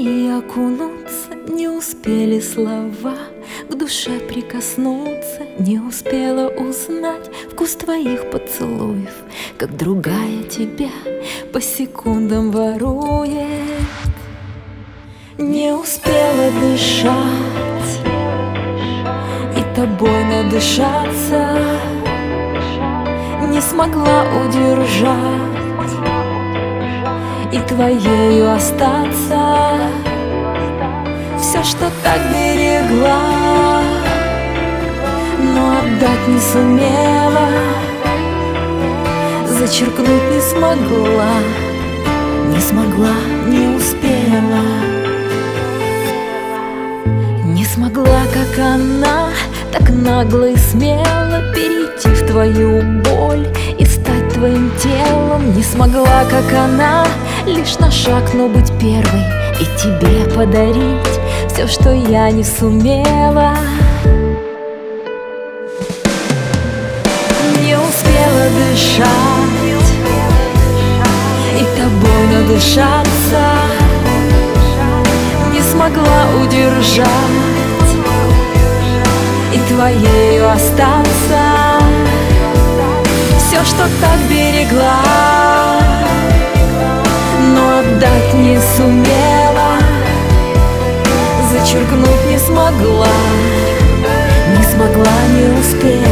мои окунуться не успели слова, к душе прикоснуться не успела узнать вкус твоих поцелуев, как другая тебя по секундам ворует. Не успела дышать и тобой надышаться, не смогла удержать и твоею остаться. Все, что так берегла, но отдать не сумела, зачеркнуть не смогла, не успела. Не смогла, как она, так нагло и смело перейти в твою боль и стать твоим телом. Не смогла, как она, лишь на шаг, но быть первой и тебе подарить все, что я не сумела. Не успела дышать и тобой надышаться, не смогла удержать и твоею остаться. Все, что так берегла, но отдать не сумела, зачеркнуть не смогла, не успела.